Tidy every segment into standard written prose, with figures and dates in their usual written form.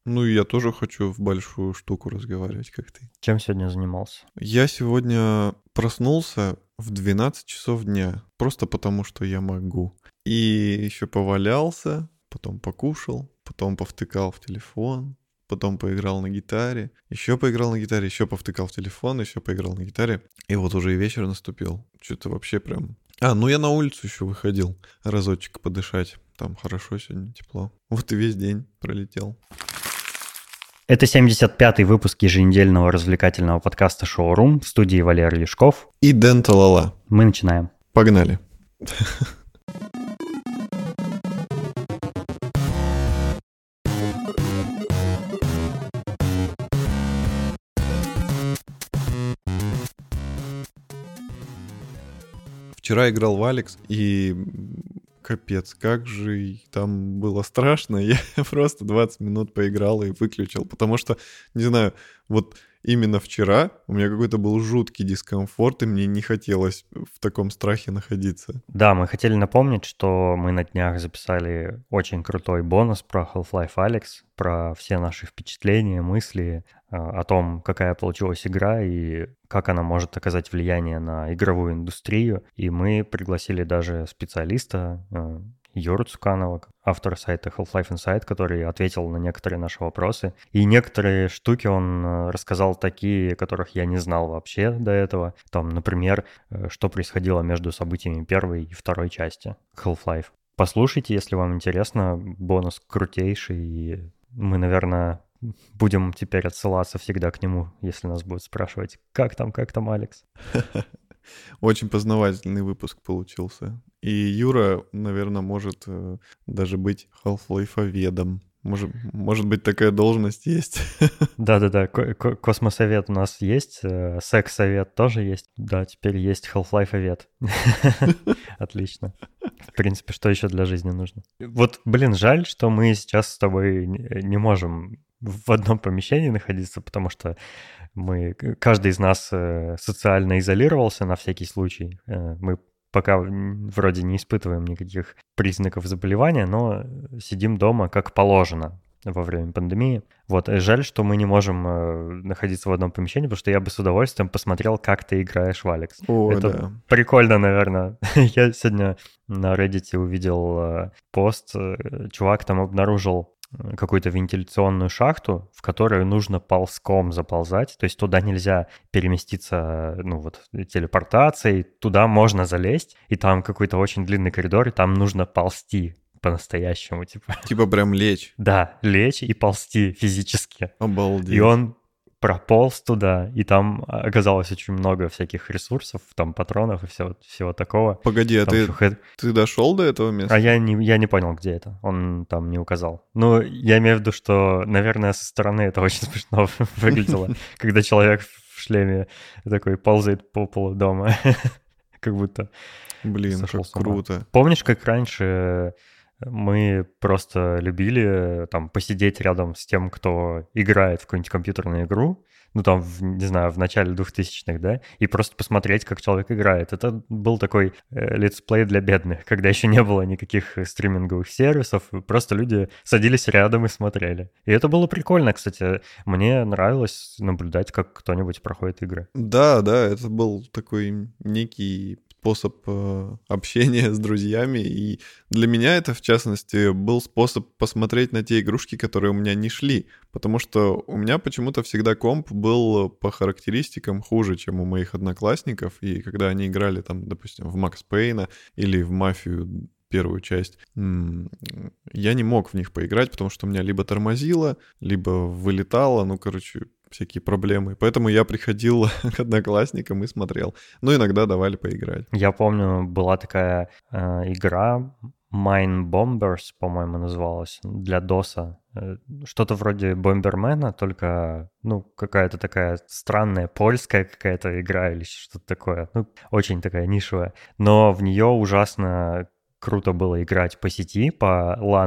Ну, и я тоже хочу в большую штуку разговаривать, как ты. Чем сегодня занимался? Я сегодня проснулся в 12 часов дня, просто потому что я могу. И еще повалялся, потом покушал, потом повтыкал в телефон, потом поиграл на гитаре, еще поиграл на гитаре, еще повтыкал в телефон, еще поиграл на гитаре. И вот уже и вечер наступил. Что-то вообще прям... ну я на улицу еще выходил разочек подышать. Там хорошо сегодня, тепло. Вот и весь день пролетел. Это 75-й выпуск еженедельного развлекательного подкаста «Шоурум» в студии Валерий Лешков и Дэн Талала. Мы начинаем. Погнали. Вчера играл в Алекс, и капец, как же там было страшно. Я просто 20 минут поиграл и выключил, потому что, не знаю, вот именно вчера у меня какой-то был жуткий дискомфорт, и мне не хотелось в таком страхе находиться. Да, мы хотели напомнить, что мы на днях записали очень крутой бонус про Half-Life Alyx, про все наши впечатления, мысли о том, какая получилась игра и как она может оказать влияние на игровую индустрию. И мы пригласили даже специалиста, Юру Цуканова, автора сайта Half-Life Insight, который ответил на некоторые наши вопросы. И некоторые штуки он рассказал такие, которых я не знал вообще до этого. Там, например, что происходило между событиями первой и второй части Half-Life. Послушайте, если вам интересно, бонус крутейший, и мы, наверное, будем теперь отсылаться всегда к нему, если нас будут спрашивать, как там, Алекс. Очень познавательный выпуск получился. И Юра, наверное, может даже быть Half-Life-ведом. Может быть, такая должность есть. Да-да-да, космосовет у нас есть, секс-совет тоже есть. Да, теперь есть Half-Life-овет. Отлично. В принципе, что еще для жизни нужно? Вот, жаль, что мы сейчас с тобой не можем в одном помещении находиться, потому что каждый из нас социально изолировался на всякий случай. Мы пока вроде не испытываем никаких признаков заболевания, но сидим дома как положено во время пандемии. Вот, жаль, что мы не можем находиться в одном помещении, потому что я бы с удовольствием посмотрел, как ты играешь в Алекс. Это да. прикольно, наверное. Я сегодня на Reddit увидел пост, чувак там обнаружил какую-то вентиляционную шахту, в которую нужно ползком заползать, то есть туда нельзя переместиться, телепортацией, туда можно залезть, и там какой-то очень длинный коридор, и там нужно ползти по-настоящему, типа. Типа прям лечь. Да, лечь и ползти физически. Обалдеть. И он прополз туда, и там оказалось очень много всяких ресурсов, там патронов и всего такого. Погоди, а ты дошел до этого места? А я не понял, где это. Он там не указал. Ну, я имею в виду, что, наверное, со стороны это очень смешно выглядело, когда человек в шлеме такой ползает по полу дома, как будто как круто. Помнишь, как раньше мы просто любили там посидеть рядом с тем, кто играет в какую-нибудь компьютерную игру, не знаю, в начале 2000-х, да, и просто посмотреть, как человек играет. Это был такой летсплей для бедных, когда еще не было никаких стриминговых сервисов, просто люди садились рядом и смотрели. И это было прикольно, кстати. Мне нравилось наблюдать, как кто-нибудь проходит игры. Да, это был такой некий способ общения с друзьями, и для меня это, в частности, был способ посмотреть на те игрушки, которые у меня не шли, потому что у меня почему-то всегда комп был по характеристикам хуже, чем у моих одноклассников, и когда они играли там, допустим, в Макс Пейна или в Мафию первую часть, я не мог в них поиграть, потому что у меня либо тормозило, либо вылетало, всякие проблемы. Поэтому я приходил к одноклассникам и смотрел. Иногда давали поиграть. Я помню, была такая игра Mine Bombers, по-моему, называлась, для DOS. Что-то вроде Бомбермена, только, какая-то такая странная польская какая-то игра или что-то такое. Очень такая нишевая. Но в нее ужасно круто было играть по сети, по LAN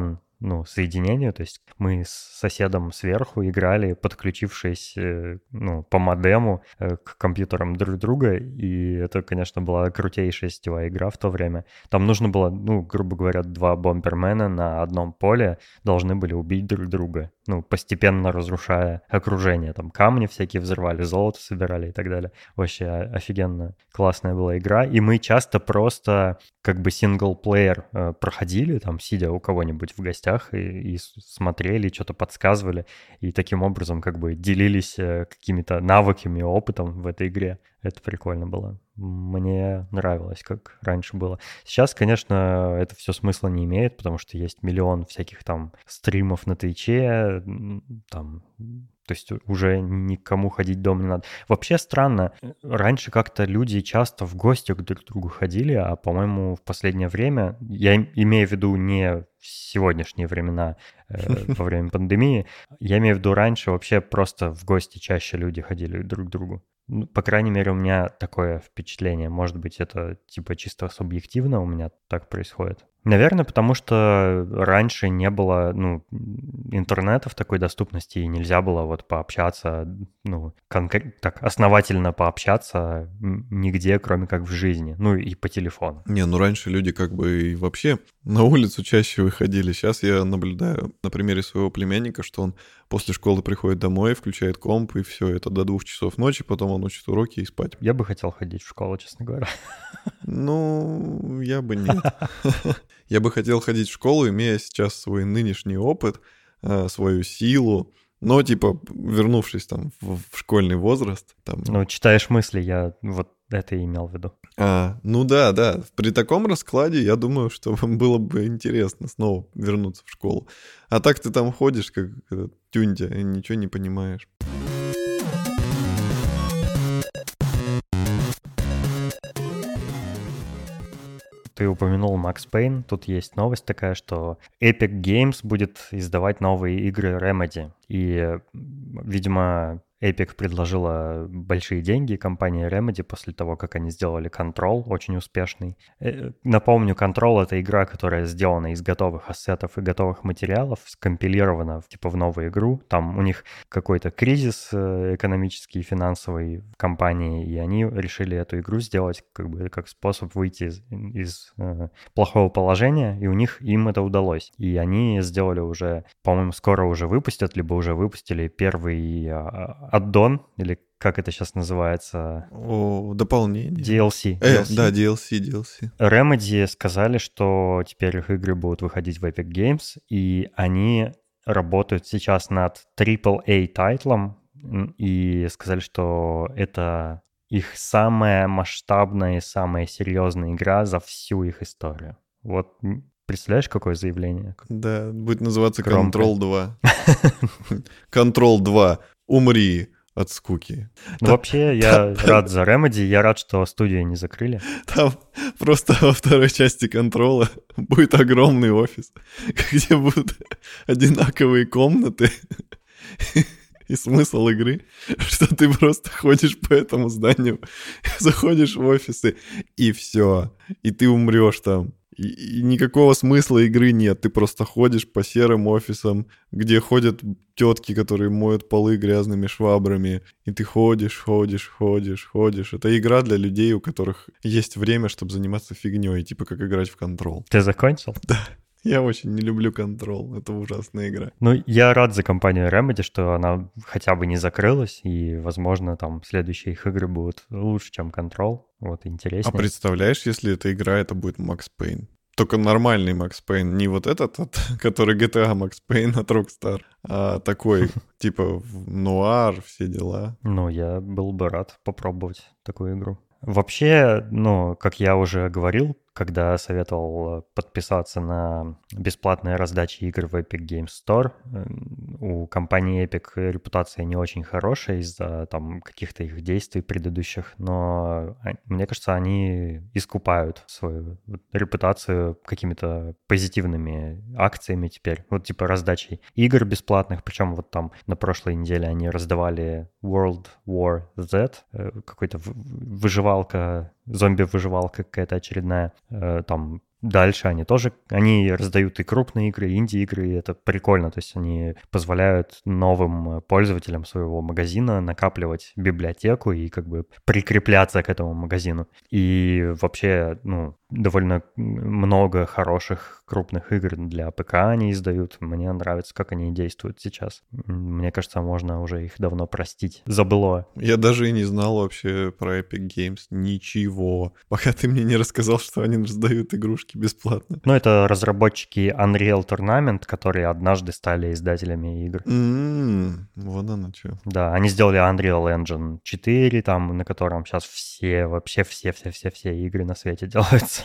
соединению. То есть мы с соседом сверху играли, подключившись по модему к компьютерам друг друга. И это, конечно, была крутейшая сетевая игра в то время. Там нужно было, грубо говоря, 2 бомбермена на одном поле должны были убить друг друга. Постепенно разрушая окружение. Там камни всякие взрывали, золото собирали и так далее. Вообще офигенно классная была игра. И мы часто просто как бы синглплеер проходили, там, сидя у кого-нибудь в гостях и смотрели, что-то подсказывали. И таким образом как бы делились какими-то навыками, опытом в этой игре. Это прикольно было. Мне нравилось, как раньше было. Сейчас, конечно, это все смысла не имеет, потому что есть миллион всяких там стримов на Твиче, там, то есть уже никому ходить дома не надо. Вообще странно, раньше как-то люди часто в гости друг к другу ходили, а, по-моему, в последнее время, я имею в виду не в сегодняшние времена, во время пандемии, я имею в виду раньше вообще просто в гости чаще люди ходили друг к другу. По крайней мере, у меня такое впечатление. Может быть, это типа чисто субъективно у меня так происходит. Наверное, потому что раньше не было, интернета в такой доступности, и нельзя было вот пообщаться, так основательно пообщаться нигде, кроме как в жизни, и по телефону. Раньше люди как бы и вообще на улицу чаще выходили. Сейчас я наблюдаю на примере своего племянника, что он после школы приходит домой, включает комп, и все, это до 2 часов ночи, потом он учит уроки и спать. Я бы хотел ходить в школу, честно говоря. Я бы нет. Я бы хотел ходить в школу, имея сейчас свой нынешний опыт, свою силу, но, вернувшись там в школьный возраст. Читаешь мысли, я вот это и имел в виду. Да. При таком раскладе, я думаю, что было бы интересно снова вернуться в школу. А так ты там ходишь, как тюнтя, и ничего не понимаешь. Ты упомянул Max Payne. Тут есть новость такая, что Epic Games будет издавать новые игры Remedy. И, видимо, Epic предложила большие деньги компании Remedy после того, как они сделали Control, очень успешный. Напомню, Control — это игра, которая сделана из готовых ассетов и готовых материалов, скомпилирована в новую игру. Там у них какой-то кризис экономический и финансовый в компании, и они решили эту игру сделать как способ выйти из плохого положения, и им это удалось. И они сделали уже, по-моему, скоро уже выпустят, либо уже выпустили первый аддон, или как это сейчас называется? Дополнение. DLC. Да, DLC. Remedy сказали, что теперь их игры будут выходить в Epic Games, и они работают сейчас над AAA-тайтлом, и сказали, что это их самая масштабная и самая серьезная игра за всю их историю. Вот представляешь, какое заявление? Да, будет называться Control 2. Control 2. Умри от скуки. Вообще, я рад за Remedy, я рад, что студию не закрыли. Там просто во второй части Контрола будет огромный офис, где будут одинаковые комнаты. И смысл игры, что ты просто ходишь по этому зданию, заходишь в офисы, и все. И ты умрешь там. И никакого смысла игры нет. Ты просто ходишь по серым офисам, где ходят тетки, которые моют полы грязными швабрами. И ты ходишь. Это игра для людей, у которых есть время, чтобы заниматься фигней, как играть в Control. Ты закончил? Да. Я очень не люблю Control, это ужасная игра. Я рад за компанию Remedy, что она хотя бы не закрылась, и, возможно, там следующие их игры будут лучше, чем Control, интереснее. А представляешь, если эта игра, это будет Max Payne? Только нормальный Max Payne, не вот этот, который GTA Max Payne от Rockstar, а такой, нуар, все дела. Я был бы рад попробовать такую игру. Вообще, как я уже говорил, когда советовал подписаться на бесплатные раздачи игр в Epic Games Store, у компании Epic репутация не очень хорошая из-за каких-то их действий предыдущих, но мне кажется, они искупают свою репутацию какими-то позитивными акциями теперь, раздачей игр бесплатных, причем на прошлой неделе они раздавали World War Z, какой-то выживалка, зомби-выживалка какая-то очередная, дальше они раздают и крупные игры, и инди-игры, и это прикольно, то есть они позволяют новым пользователям своего магазина накапливать библиотеку и как бы прикрепляться к этому магазину. И вообще, довольно много хороших крупных игр для ПК они издают. Мне нравится, как они действуют сейчас. Мне кажется, можно уже их давно простить. Забыло. Я даже и не знал вообще про Epic Games ничего, пока ты мне не рассказал, что они раздают игрушки бесплатно. Это разработчики Unreal Tournament, которые однажды стали издателями игр. Вот оно что. Да, они сделали Unreal Engine 4, там, на котором сейчас все игры на свете делаются.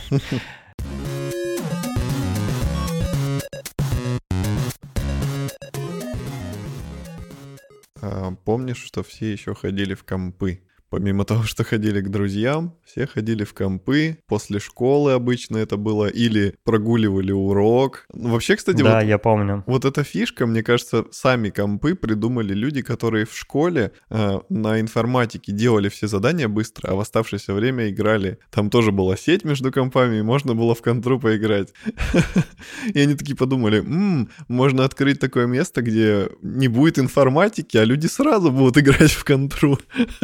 Помнишь, что все еще ходили в компы? Помимо того, что ходили к друзьям, все ходили в компы. После школы обычно это было. Или прогуливали урок. Вообще, кстати, да, я помню. Вот эта фишка, мне кажется, сами компы придумали люди, которые в школе на информатике делали все задания быстро, а в оставшееся время играли. Там тоже была сеть между компами, и можно было в контру поиграть. И они такие подумали, можно открыть такое место, где не будет информатики, а люди сразу будут играть в контру.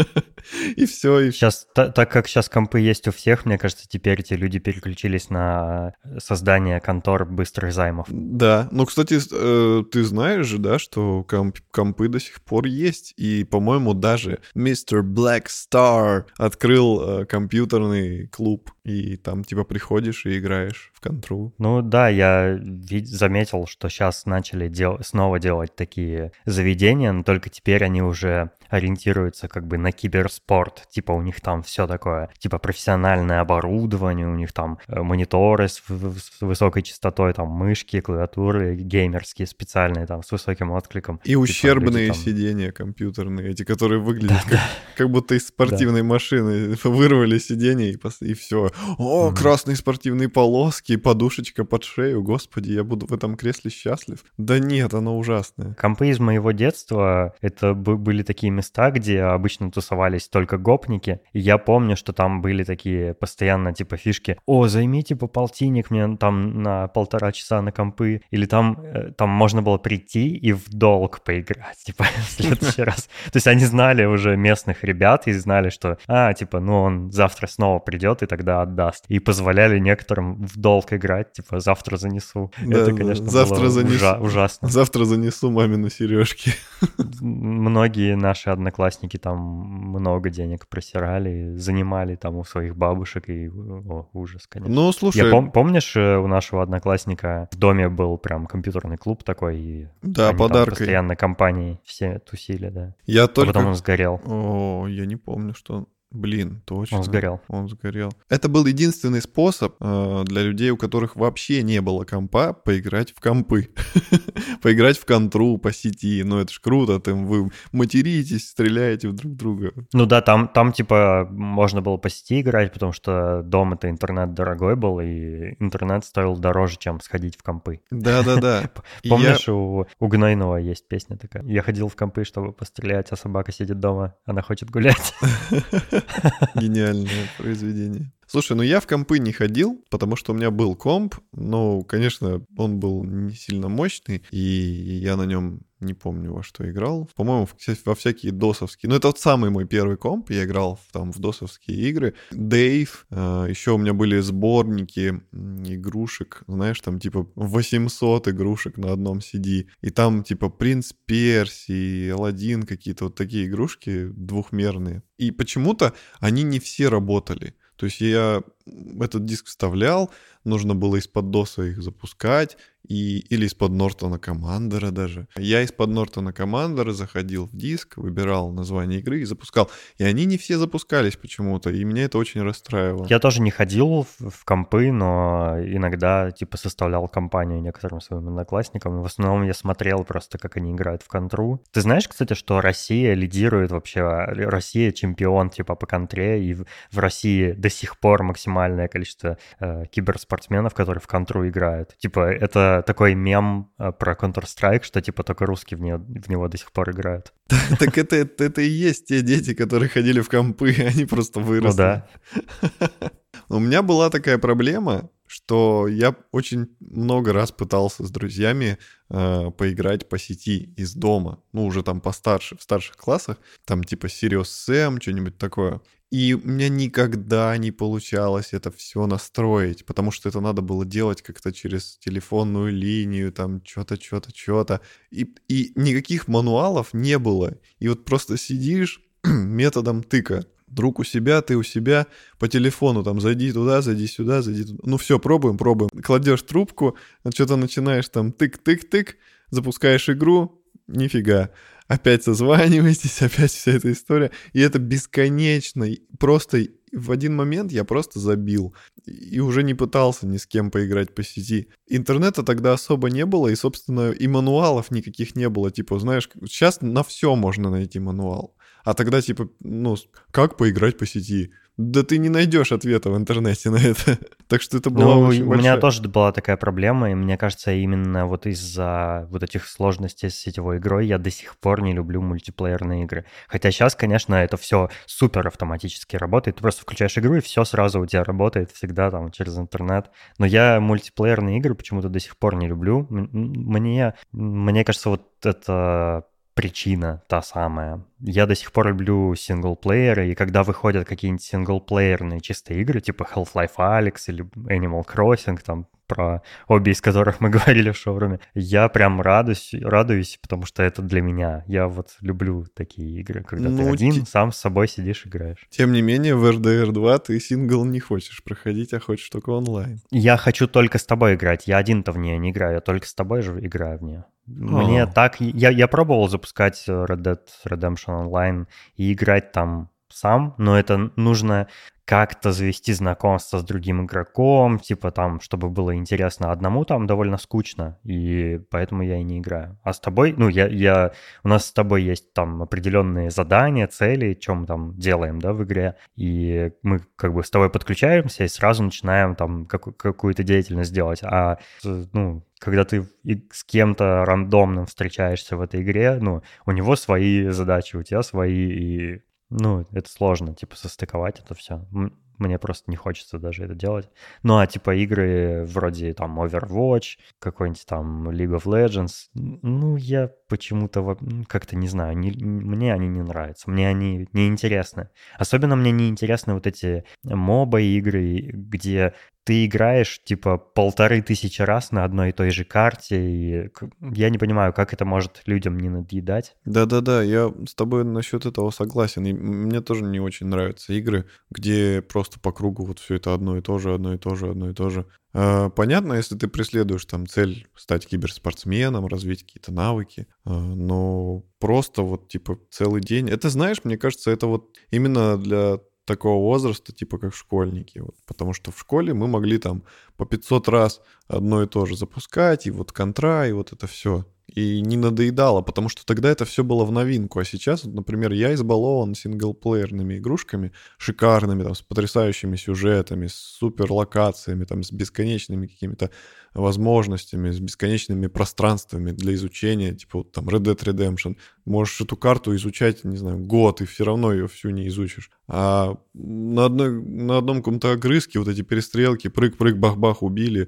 И все. Сейчас, так как сейчас компы есть у всех, мне кажется, теперь эти люди переключились на создание контор быстрых займов. Да, кстати, ты знаешь же, да, что компы до сих пор есть. И, по-моему, даже Mr. Black Star открыл компьютерный клуб. И там, приходишь и играешь в контру. Да, я заметил, что сейчас начали снова делать такие заведения, но только теперь они уже ориентируются как бы на киберспорт. У них там все такое, профессиональное оборудование, у них там мониторы с высокой частотой, там мышки, клавиатуры геймерские специальные, там с высоким откликом. И ущербные сиденья компьютерные, эти, которые выглядят как будто из спортивной машины. Вырвали сиденье и все. О, красные спортивные полоски, подушечка под шею. Господи, я буду в этом кресле счастлив. Да нет, оно ужасное. Компы из моего детства, это были такие места, где обычно тусовались только гопники. И я помню, что там были такие постоянно фишки. О, займите по полтинник мне там на 1,5 часа на компы. Или там можно было прийти и в долг поиграть, в следующий раз. То есть они знали уже местных ребят и знали, что, он завтра снова придет и тогда отдаст. И позволяли некоторым в долг играть, завтра занесу. Да, это, конечно, завтра было ужасно. Завтра занесу мамину сережки. Многие наши одноклассники там много денег просирали, занимали там у своих бабушек, и ужас, конечно. Слушай... Помнишь, у нашего одноклассника в доме был прям компьютерный клуб такой, и да, они подаркой. Там постоянно компанией все тусили, да. А потом он сгорел. Я не помню, что... Блин, точно. Он сгорел. Это был единственный способ для людей, у которых вообще не было компа, поиграть в компы. Поиграть в контру по сети. Это ж круто, там вы материтесь, стреляете в друг друга. Там можно было по сети играть, потому что дома-то интернет дорогой был, и интернет стоил дороже, чем сходить в компы. Да. Помнишь, у Гнойного есть песня такая? Я ходил в компы, чтобы пострелять, а собака сидит дома, она хочет гулять. Гениальное произведение. Слушай, я в компы не ходил, потому что у меня был комп, но, конечно, он был не сильно мощный, и я на нем не помню, во что играл. По-моему, во всякие досовские. Это самый мой первый комп, я играл в досовские игры. Дейв, еще у меня были сборники игрушек, знаешь, там 800 игрушек на одном CD, и там Принц Персии, Аладдин, какие-то вот такие игрушки двухмерные. И почему-то они не все работали. То есть я этот диск вставлял, нужно было из-под DOS их запускать, или из-под Нортона Коммандера даже. Я из-под Нортона Коммандера заходил в диск, выбирал название игры и запускал. И они не все запускались почему-то, и меня это очень расстраивало. Я тоже не ходил в компы, но иногда составлял компанию некоторым своим одноклассникам. В основном я смотрел просто, как они играют в контру. Ты знаешь, кстати, что Россия лидирует вообще, Россия чемпион по контре, и в России до сих пор максимальное количество киберспортсменов, которые в контру играют. Это такой мем про Counter-Strike, что только русские в него до сих пор играют. Так это и есть те дети, которые ходили в компы, они просто выросли. Да. У меня была такая проблема, что я очень много раз пытался с друзьями поиграть по сети из дома, ну, уже там постарше, в старших классах, там типа Serious Sam, что-нибудь такое. И у меня никогда не получалось это все настроить, потому что это надо было делать как-то через телефонную линию, там что-то. И никаких мануалов не было. И вот просто сидишь методом тыка. Друг у себя, ты у себя, по телефону там зайди туда, зайди сюда, зайди туда. Ну все, пробуем. Кладешь трубку, что-то начинаешь там тык-тык-тык, запускаешь игру, нифига. Опять созваниваетесь, опять вся эта история. И это бесконечно. Просто в один момент я просто забил. И уже не пытался ни с кем поиграть по сети. Интернета тогда особо не было, и, собственно, и мануалов никаких не было. Типа, знаешь, сейчас на все можно найти мануал. А тогда, типа, ну, как поиграть по сети? Да ты не найдешь ответа в интернете на это. Так что это было очень у меня тоже была такая проблема, и мне кажется, именно вот из-за вот этих сложностей с сетевой игрой я до сих пор не люблю мультиплеерные игры. Хотя сейчас, конечно, это все супер автоматически работает. Ты просто включаешь игру, и все сразу у тебя работает всегда там через интернет. Но я мультиплеерные игры почему-то до сих пор не люблю. Мне кажется, вот это причина та самая. Я до сих пор люблю синглплееры, и когда выходят какие-нибудь синглплеерные чистые игры, типа Half-Life Alyx или Animal Crossing, там, про обе из которых мы говорили в шоуруме, я прям радуюсь, потому что это для меня. Я вот люблю такие игры, когда ты один, сам с собой сидишь, играешь. Тем не менее, в RDR 2 ты сингл не хочешь проходить, а хочешь только онлайн. Я хочу только с тобой играть. Я один-то в нее не играю, я только с тобой же играю в нее. Мне так... Я пробовал запускать Red Dead Redemption Online и играть там сам, но это нужно как-то завести знакомство с другим игроком, типа там, чтобы было интересно. Одному там довольно скучно, и поэтому я и не играю. А с тобой, ну, у нас с тобой есть там определенные задания, цели, что мы там делаем, да, в игре, и мы как бы с тобой подключаемся и сразу начинаем там какую-то деятельность делать. А, ну, когда ты с кем-то рандомным встречаешься в этой игре, ну, у него свои задачи, у тебя свои, и ну, это сложно, типа, состыковать это все. Мне просто не хочется даже это делать. Ну, а типа игры вроде там Overwatch, какой-нибудь там League of Legends, ну, я почему-то как-то не знаю, мне они не нравятся, мне они не интересны. Особенно мне не интересны вот эти моба-игры, где ты играешь, типа, 1500 раз на одной и той же карте, и я не понимаю, как это может людям не надоедать. Да-да-да, я с тобой насчет этого согласен. И мне тоже не очень нравятся игры, где просто по кругу вот все это одно и то же. Понятно, если ты преследуешь там цель стать киберспортсменом, развить какие-то навыки, но просто вот типа целый день... Это, знаешь, мне кажется, это вот именно для такого возраста, типа как школьники. Вот, потому что в школе мы могли там по 500 раз одно и то же запускать, и вот контра, и вот это все. И не надоедало, потому что тогда это все было в новинку. А сейчас, вот, например, я избалован синглплеерными игрушками, шикарными, там, с потрясающими сюжетами, с супер локациями, там, с бесконечными какими-то возможностями, с бесконечными пространствами для изучения, типа вот там Red Dead Redemption. Можешь эту карту изучать, не знаю, год, и все равно ее всю не изучишь. А на одном каком-то огрызке вот эти перестрелки, прыг-прыг, бах-бах, убили,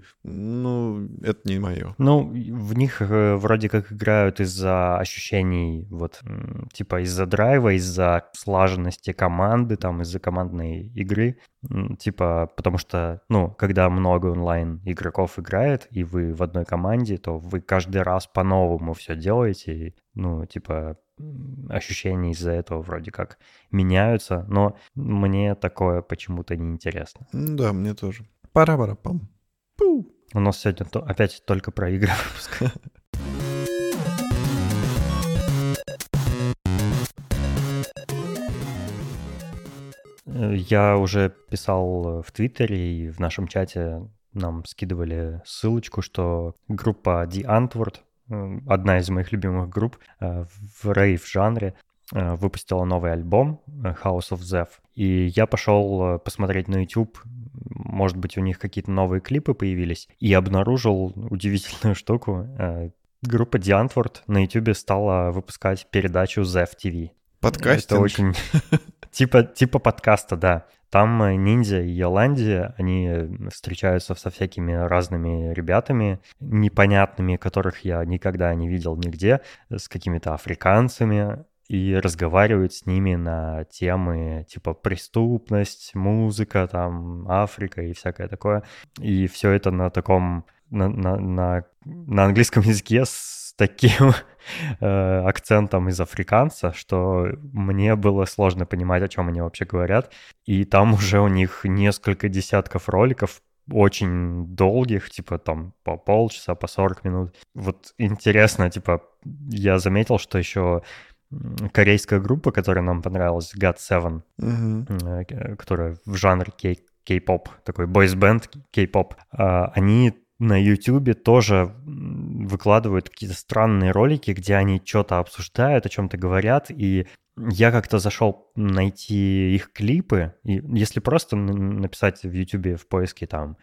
ну, это не мое. Ну, в них вроде как играют из-за ощущений, вот, типа из-за драйва, из-за слаженности команды, там, из-за командной игры, типа, потому что, ну, когда много онлайн игроков играет, и вы в одной команде, то вы каждый раз по-новому все делаете, и, ну, типа, ощущения из-за этого вроде как меняются, но мне такое почему-то неинтересно. Да, мне тоже. Пара-пара-пам. Пу. У нас сегодня опять только про игры выпуск. Я уже писал в Твиттере и в нашем чате нам скидывали ссылочку, что группа The Antwoord, одна из моих любимых групп в рейв-жанре, выпустила новый альбом House of Zev. И я пошел посмотреть на YouTube, может быть, у них какие-то новые клипы появились, и обнаружил удивительную штуку. Группа The Antwoord на YouTube стала выпускать передачу Zev TV. Подкастинг. Это очень... Типа подкаста, да. Там Ниндзя и Йоланди, они встречаются со всякими разными ребятами, непонятными, которых я никогда не видел нигде, с какими-то африканцами, и разговаривают с ними на темы типа преступность, музыка, там, Африка и всякое такое. И все это на таком, на английском языке с таким акцентом из африканца, что мне было сложно понимать, о чем они вообще говорят. И там уже у них несколько десятков роликов, очень долгих, типа там по полчаса, по 40 минут. Вот интересно, типа, я заметил, что еще корейская группа, которая нам понравилась, GOT7, которая в жанре кей-поп, такой бойс-бенд кей-поп, они на Ютубе тоже выкладывают какие-то странные ролики, где они что-то обсуждают, о чем-то говорят, и я как-то зашел найти их клипы, и если просто написать в Ютубе в поиске там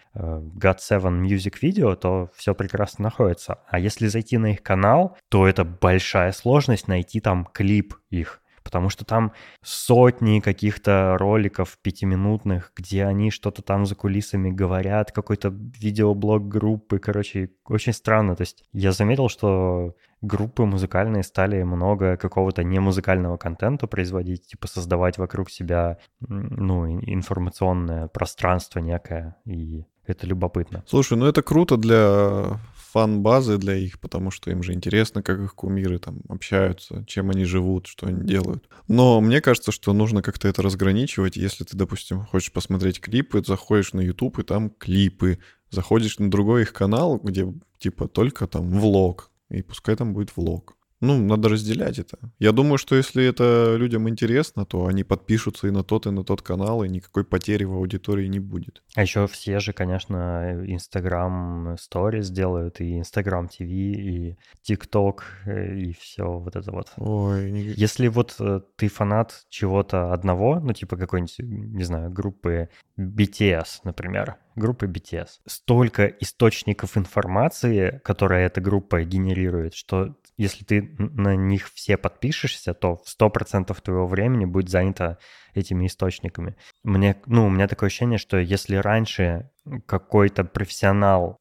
GOT7 Music Video, то все прекрасно находится. А если зайти на их канал, то это большая сложность найти там клип их. Потому что там сотни каких-то роликов пятиминутных, где они что-то там за кулисами говорят, какой-то видеоблог группы, короче, очень странно. То есть я заметил, что группы музыкальные стали много какого-то немузыкального контента производить, типа создавать вокруг себя, ну, информационное пространство некое, и это любопытно. Слушай, ну это круто для фан-базы для их, потому что им же интересно, как их кумиры там общаются, чем они живут, что они делают. Но мне кажется, что нужно как-то это разграничивать. Если ты, допустим, хочешь посмотреть клипы, заходишь на YouTube, и там клипы. Заходишь на другой их канал, где типа только там влог, и пускай там будет влог. Ну, надо разделять это. Я думаю, что если это людям интересно, то они подпишутся и на тот канал, и никакой потери в аудитории не будет. А еще все же, конечно, Instagram Stories делают, и Instagram TV, и TikTok, и все вот это вот. Ой, Если вот ты фанат чего-то одного, ну, типа какой-нибудь, не знаю, группы BTS, например, группы BTS, столько источников информации, которые эта группа генерирует, что если ты на них все подпишешься, то 100% твоего времени будет занято этими источниками. У меня такое ощущение, что если раньше какой-то профессионал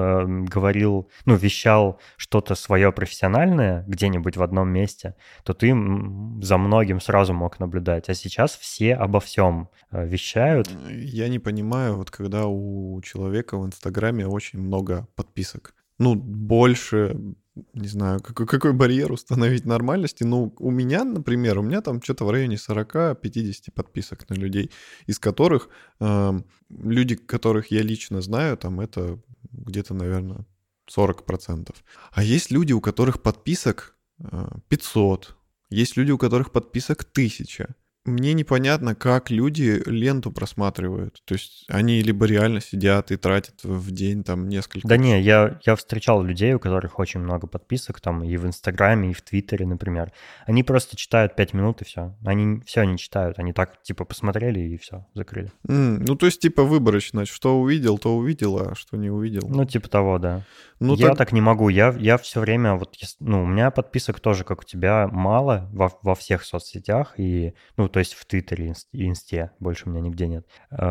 говорил, вещал что-то свое профессиональное где-нибудь в одном месте, то ты за многим сразу мог наблюдать. А сейчас все обо всем вещают. Я не понимаю, вот когда у человека в Инстаграме очень много подписок. Больше, не знаю, какой барьер установить нормальности. У меня, например, там что-то в районе 40-50 подписок на людей, из которых люди, которых я лично знаю, там это где-то, наверное, 40%. А есть люди, у которых подписок 500, есть люди, у которых подписок 1000. Мне непонятно, как люди ленту просматривают. То есть они либо реально сидят и тратят в день там несколько... Да не, я встречал людей, у которых очень много подписок, там и в Инстаграме, и в Твиттере, например. Они просто читают 5 минут и все. Они все не читают, они так типа посмотрели и все, закрыли. То есть типа выборочно, что увидел, то увидел, а что не увидел. Типа того, да. Я так не могу, я все время, у меня подписок тоже, как у тебя, мало во всех соцсетях, и, то есть в Твиттере и Инсте, больше у меня нигде нет.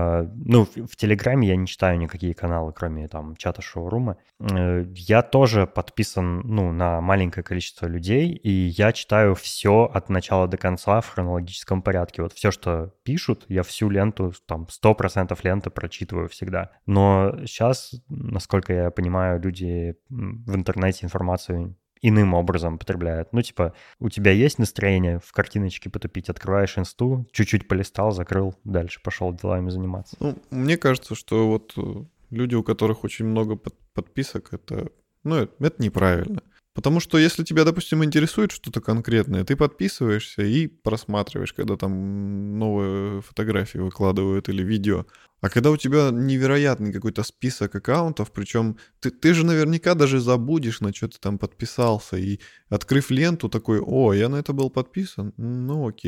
В Телеграме я не читаю никакие каналы, кроме там чата шоурума. Я тоже подписан, на маленькое количество людей, и я читаю все от начала до конца в хронологическом порядке. Вот все, что пишут, я всю ленту, там 100% ленты прочитываю всегда. Но сейчас, насколько я понимаю, люди в интернете информацию иным образом потребляют. У тебя есть настроение в картиночке потупить, открываешь инсту, чуть-чуть полистал, закрыл, дальше пошел делами заниматься. Мне кажется, что вот люди, у которых очень много подписок, это неправильно. Потому что если тебя, допустим, интересует что-то конкретное, ты подписываешься и просматриваешь, когда там новые фотографии выкладывают или видео. А когда у тебя невероятный какой-то список аккаунтов, причем ты же наверняка даже забудешь, на что ты там подписался, и открыв ленту такой, я на это был подписан, окей.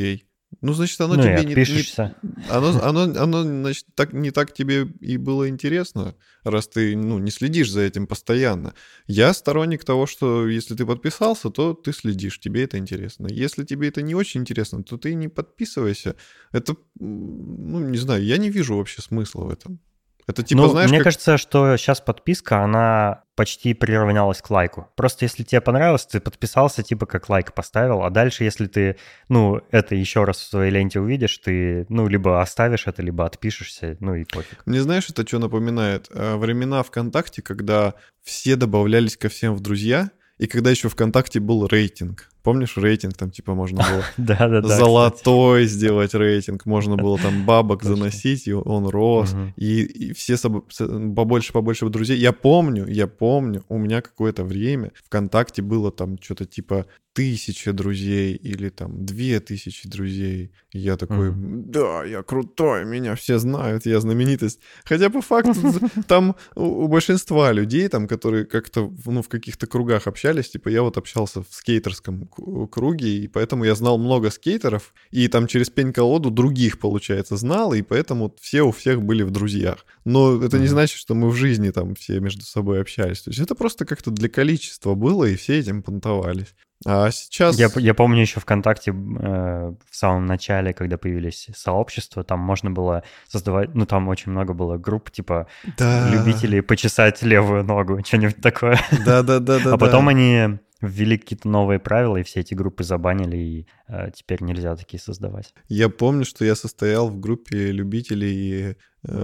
Ну, значит, оно Ну и тебе отпишешься. оно, значит, не так тебе и было интересно, раз ты, ну, не следишь за этим постоянно. Я сторонник того, что если ты подписался, то ты следишь, тебе это интересно. Если тебе это не очень интересно, то ты не подписывайся. Это, ну, не знаю, я не вижу вообще смысла в этом. Это типа, Ну, знаешь, мне как... кажется, что сейчас подписка, она почти приравнялась к лайку. Просто если тебе понравилось, ты подписался, типа как лайк поставил, а дальше, если ты, ну, это еще раз в своей ленте увидишь, ты, ну, либо оставишь это, либо отпишешься, ну и пофиг. Мне знаешь, это что напоминает? Времена ВКонтакте, когда все добавлялись ко всем в друзья, и когда еще ВКонтакте был рейтинг. Помнишь, рейтинг там типа можно было Да-да-да, кстати. золотой сделать рейтинг, можно было там бабок Точно. заносить, и он рос, Мгм. и все побольше друзей. Я помню, у меня какое-то время ВКонтакте было там что-то типа 1000 друзей или там 2000 друзей. И я такой, Мгм. да, я крутой, меня все знают, я знаменитость. Хотя по факту там у большинства людей, там, которые как-то ну, в каких-то кругах общались, типа я вот общался в скейтерском круге, и поэтому я знал много скейтеров, и там через пень-колоду других, получается, знал, и поэтому все у всех были в друзьях. Но это не Мгм. значит, что мы в жизни там все между собой общались. То есть это просто как-то для количества было, и все этим понтовались. А сейчас... Я помню еще ВКонтакте в самом начале, когда появились сообщества, там можно было создавать, ну там очень много было групп, типа Да, любителей почесать левую ногу, что-нибудь такое. А потом да-да-да-да-да. они ввели какие-то новые правила, и все эти группы забанили, и теперь нельзя такие создавать. Я помню, что я состоял в группе любителей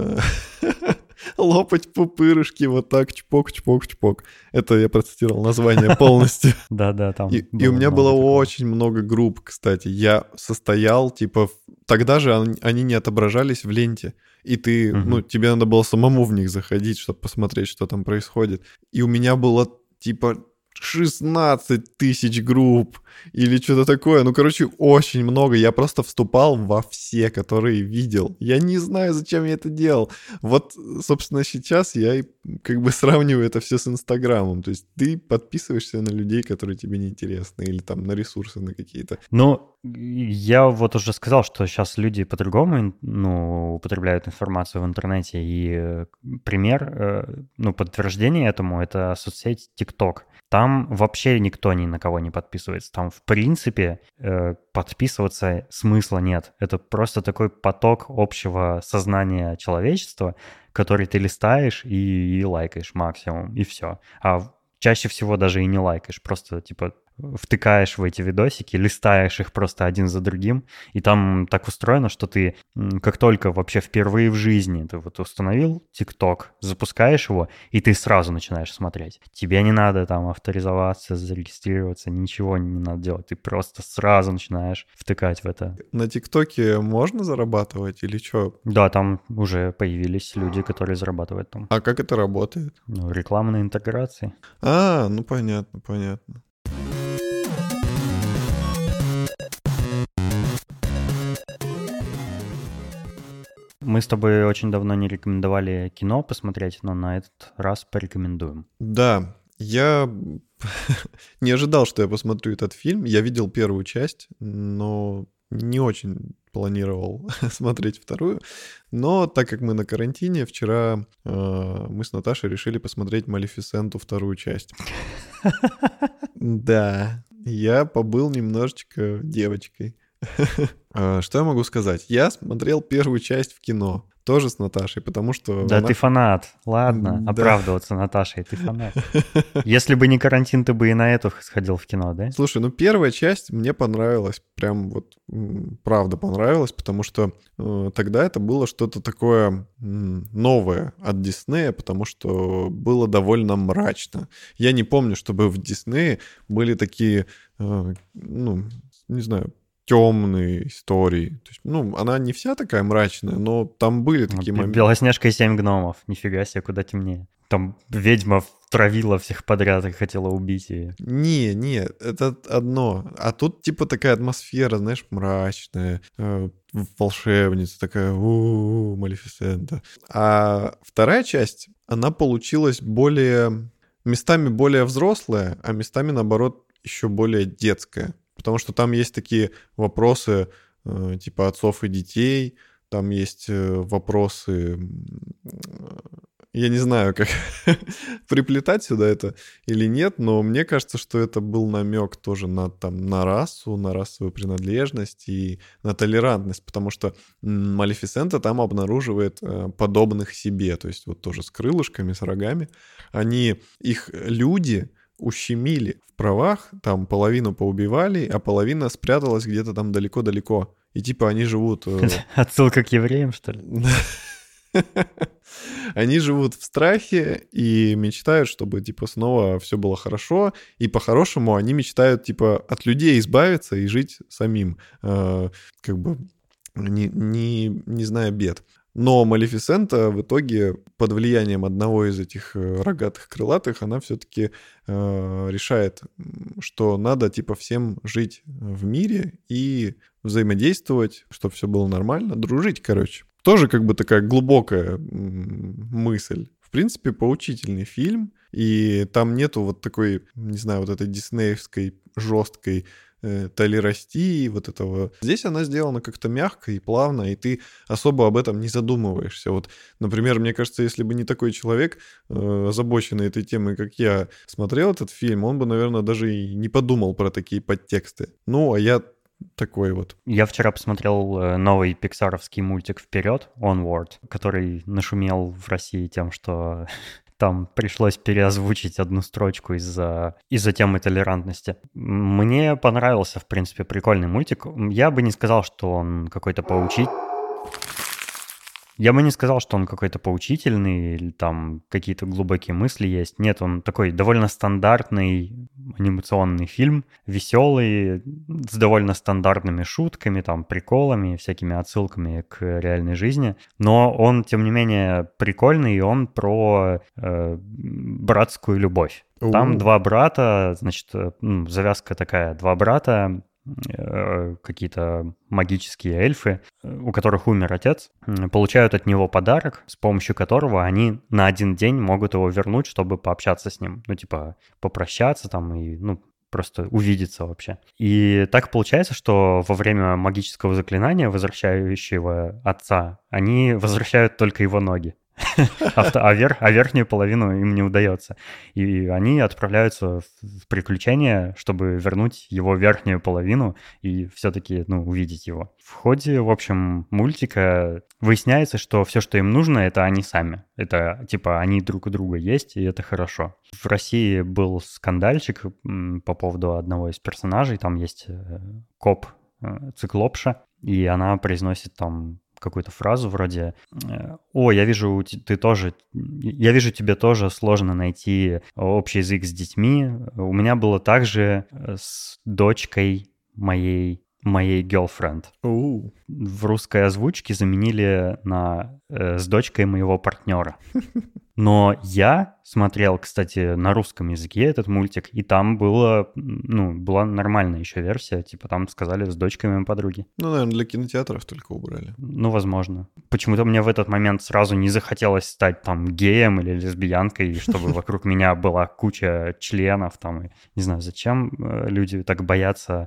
лопать пупырышки вот так, чпок, чпок, чпок. Это я процитировал название полностью. Да-да, там И у было меня было много такого. очень много групп, кстати. Я состоял, типа, тогда же они не отображались в ленте. И ты, ну, Мгм. тебе надо было самому в них заходить, чтобы посмотреть, что там происходит. И у меня было, типа, 16 тысяч групп или что-то такое. Ну, короче, очень много. Я просто вступал во все, которые видел. Я не знаю, зачем я это делал. Вот, собственно, сейчас я и как бы сравниваю это все с Инстаграмом. То есть ты подписываешься на людей, которые тебе не интересны, или там на ресурсы на какие-то. Ну, я вот уже сказал, что сейчас люди по-другому, ну, употребляют информацию в интернете, и пример, ну, подтверждение этому — это соцсеть TikTok. Там вообще никто ни на кого не подписывается. Там, в принципе, подписываться смысла нет. Это просто такой поток общего сознания человечества, который ты листаешь и лайкаешь максимум, и все. А чаще всего даже и не лайкаешь, просто, типа, втыкаешь в эти видосики, листаешь их просто один за другим, и там так устроено, что ты как только вообще впервые в жизни ты вот установил TikTok, запускаешь его, и ты сразу начинаешь смотреть. Тебе не надо там авторизоваться, зарегистрироваться, ничего не надо делать, ты просто сразу начинаешь втыкать в это. На ТикТоке можно зарабатывать или что? Да, там уже появились люди, которые зарабатывают там. А как это работает? Ну, рекламные интеграции. Ну понятно, понятно. Мы с тобой очень давно не рекомендовали кино посмотреть, но на этот раз порекомендуем. Да, я не ожидал, что я посмотрю этот фильм. Я видел первую часть, но не очень планировал смотреть вторую. Но так как мы на карантине, вчера мы с Наташей решили посмотреть «Малефисенту» вторую часть. Да, я побыл немножечко девочкой. Что я могу сказать? Я смотрел первую часть в кино, тоже с Наташей, потому что Да она... ты фанат. Ладно, Да. оправдываться Наташей, ты фанат. Если бы не карантин, ты бы и на эту сходил в кино, да? Слушай, ну первая часть мне понравилась, прям вот правда понравилась, потому что тогда это было что-то такое новое от Диснея, потому что было довольно мрачно. Я не помню, чтобы в Диснее были такие, ну, не знаю, темные истории. То есть, ну, она не вся такая мрачная, но там были такие моменты. Белоснежка и 7 гномов. Нифига себе, куда темнее. Там ведьма травила всех подряд и хотела убить ее. Не, это одно. А тут типа такая атмосфера, знаешь, мрачная, волшебница такая, Малефисента. А вторая часть, она получилась местами более взрослая, а местами, наоборот, еще более детская. Потому что там есть такие вопросы типа отцов и детей. Там есть вопросы, я не знаю, как приплетать сюда это или нет, но мне кажется, что это был намек тоже на расу, на расовую принадлежность и на толерантность, потому что Малефисента там обнаруживает подобных себе, то есть вот тоже с крылышками, с рогами. Их люди ущемили в правах, там половину поубивали, а половина спряталась где-то там далеко-далеко. И типа они живут... Отсылка к евреям, что ли? Они живут в страхе и мечтают, чтобы, типа, снова все было хорошо. И по-хорошему они мечтают, типа, от людей избавиться и жить самим, как бы не зная бед. Но Малефисента в итоге под влиянием одного из этих рогатых крылатых, она все-таки решает, что надо, типа, всем жить в мире и взаимодействовать, чтобы все было нормально, дружить, короче. Тоже как бы такая глубокая мысль. В принципе, поучительный фильм, и там нету вот такой, не знаю, вот этой диснеевской жесткой толерастии, вот этого. Здесь она сделана как-то мягко и плавно, и ты особо об этом не задумываешься. Вот, например, мне кажется, если бы не такой человек, озабоченный этой темой, как я, смотрел этот фильм, он бы, наверное, даже и не подумал про такие подтексты. Ну, а я такой вот. Я вчера посмотрел новый пиксаровский мультик «Вперед», Onward, который нашумел в России тем, что там пришлось переозвучить одну строчку из-за темы толерантности. Мне понравился, в принципе, прикольный мультик. Я бы не сказал, что он какой-то Я бы не сказал, что он какой-то поучительный или там какие-то глубокие мысли есть. Нет, он такой довольно стандартный анимационный фильм, веселый, с довольно стандартными шутками, там, приколами, всякими отсылками к реальной жизни. Но он, тем не менее, прикольный, и он про братскую любовь. Там два брата, значит, завязка такая, два брата, какие-то магические эльфы, у которых умер отец, получают от него подарок, с помощью которого они на один день могут его вернуть, чтобы пообщаться с ним. Ну, типа, попрощаться там и, просто увидеться вообще. И так получается, что во время магического заклинания, возвращающего отца, они возвращают только его ноги. А верхнюю половину им не удается. И они отправляются в приключения, чтобы вернуть его верхнюю половину и все-таки, увидеть его. В ходе, в общем, мультика выясняется, что все, что им нужно, это они сами. Это, типа, они друг у друга есть, и это хорошо. В России был скандальчик по поводу одного из персонажей. Там есть коп Циклопша, и она произносит там какую-то фразу вроде «О, я вижу, тебе тоже сложно найти общий язык с детьми. У меня было так же с дочкой моей girlfriend». В русской озвучке заменили на «с дочкой моего партнера». Но я смотрел, кстати, на русском языке этот мультик, и там была нормальная еще версия, типа там сказали «с дочкой моей подруги». Наверное, для кинотеатров только убрали. Возможно. Почему-то мне в этот момент сразу не захотелось стать там геем или лесбиянкой, чтобы вокруг меня была куча членов там. Не знаю, зачем люди так боятся,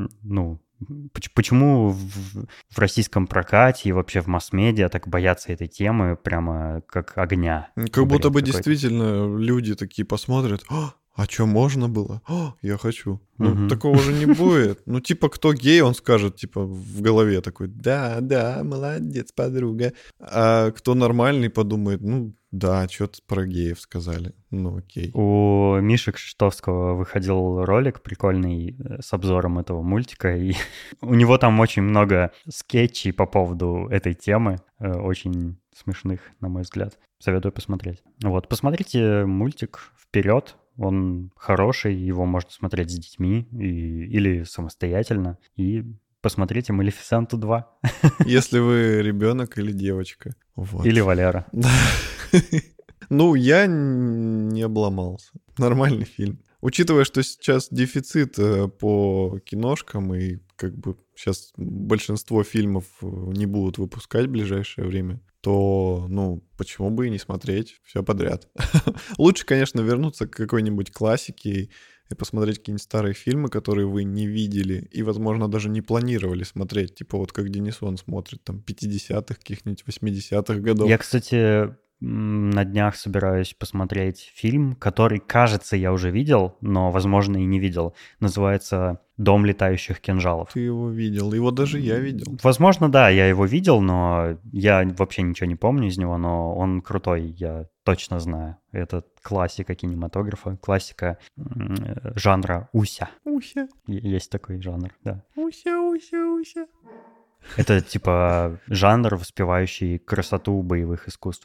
Почему в российском прокате и вообще в масс-медиа так боятся этой темы прямо как огня? Как будто бы действительно люди такие посмотрят: а что, можно было? Я хочу. Такого же не будет. Типа, кто гей, он скажет, типа, в голове такой: да, молодец, подруга. А кто нормальный, подумает: да, что-то про геев сказали. Окей. У Миши Кшиштовского выходил ролик прикольный с обзором этого мультика, и у него там очень много скетчей по поводу этой темы, очень смешных, на мой взгляд. Советую посмотреть. Посмотрите мультик «Вперед». Он хороший, его можно смотреть с детьми или самостоятельно. И посмотрите «Малефисенту 2». Если вы ребенок или девочка. Или Валера. Я не обломался. Нормальный фильм. Учитывая, что сейчас дефицит по киношкам, и как бы сейчас большинство фильмов не будут выпускать в ближайшее время, то, почему бы и не смотреть все подряд. Лучше, конечно, вернуться к какой-нибудь классике и посмотреть какие-нибудь старые фильмы, которые вы не видели и, возможно, даже не планировали смотреть. Типа вот как Денисон смотрит там 50-х, каких-нибудь 80-х годов. Я, кстати, на днях собираюсь посмотреть фильм, который, кажется, я уже видел, но, возможно, и не видел. Называется «Дом летающих кинжалов». Ты его видел, его даже я видел. Возможно, да, я его видел, но я вообще ничего не помню из него, но он крутой, я точно знаю. Это классика кинематографа, классика жанра уся. Уся. Есть такой жанр, да. Уся. Это типа жанр, воспевающий красоту боевых искусств.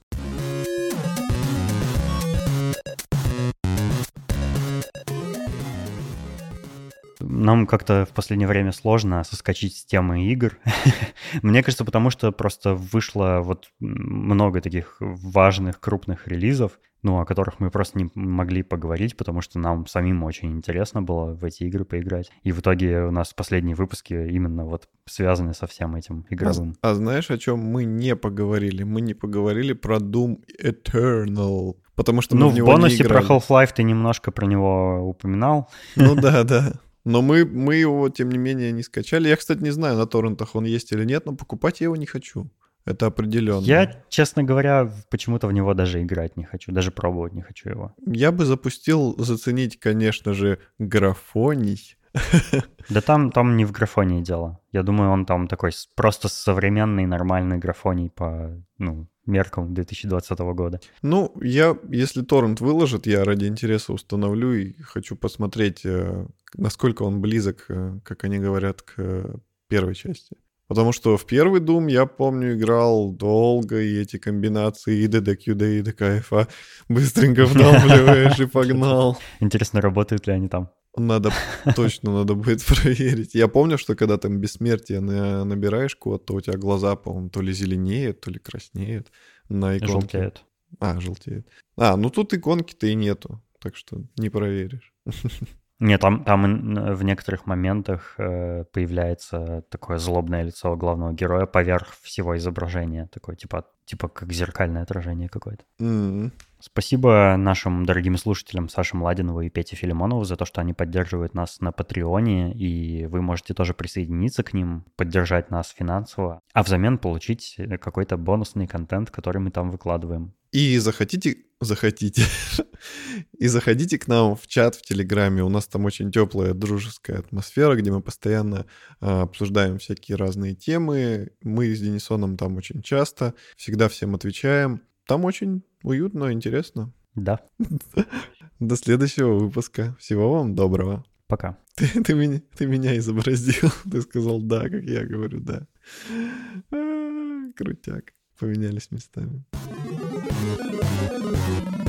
Нам как-то в последнее время сложно соскочить с темы игр. Мне кажется, потому что просто вышло вот много таких важных, крупных релизов, ну, о которых мы просто не могли поговорить, потому что нам самим очень интересно было в эти игры поиграть. И в итоге у нас последние выпуски именно вот связаны со всем этим игровым. А знаешь, о чем мы не поговорили? Мы не поговорили про Doom Eternal. Потому что мы в него в бонусе не про играли. Half-Life ты немножко про него упоминал. Ну да. Но мы его, тем не менее, не скачали. Я, кстати, не знаю, на торрентах он есть или нет, но покупать я его не хочу. Это определенно. Я, честно говоря, почему-то в него даже играть не хочу, даже пробовать не хочу его. Я бы запустил заценить, конечно же, графоний. Да там не в графонии дело. Я думаю, он там такой просто современный нормальный графоний по меркам 2020 года. Ну, если торрент выложит, я ради интереса установлю и хочу посмотреть, насколько он близок, как они говорят, к первой части. Потому что в первый Doom, я помню, играл долго, и эти комбинации и DDQD, и DKFA быстренько вдавливаешь и погнал. Интересно, работают ли они там? Точно надо будет проверить. Я помню, что когда там бессмертие набираешь код, то у тебя глаза, по-моему, то ли зеленеют, то ли краснеют на иконке. Желтеют. Ну тут иконки-то и нету, так что не проверишь. Нет, там в некоторых моментах появляется такое злобное лицо главного героя поверх всего изображения. Такое типа как зеркальное отражение какое-то. Mm-hmm. Спасибо нашим дорогим слушателям Саше Младинову и Пете Филимонову за то, что они поддерживают нас на Патреоне, и вы можете тоже присоединиться к ним, поддержать нас финансово, а взамен получить какой-то бонусный контент, который мы там выкладываем. И заходите к нам в чат в Телеграме. У нас там очень теплая дружеская атмосфера, где мы постоянно обсуждаем всякие разные темы. Мы с Денисоном там очень часто, всегда всем отвечаем. Там очень уютно, интересно. Да. До следующего выпуска. Всего вам доброго. Пока. Ты меня изобразил. Ты сказал «да», как я говорю «да». Крутяк. Поменялись местами.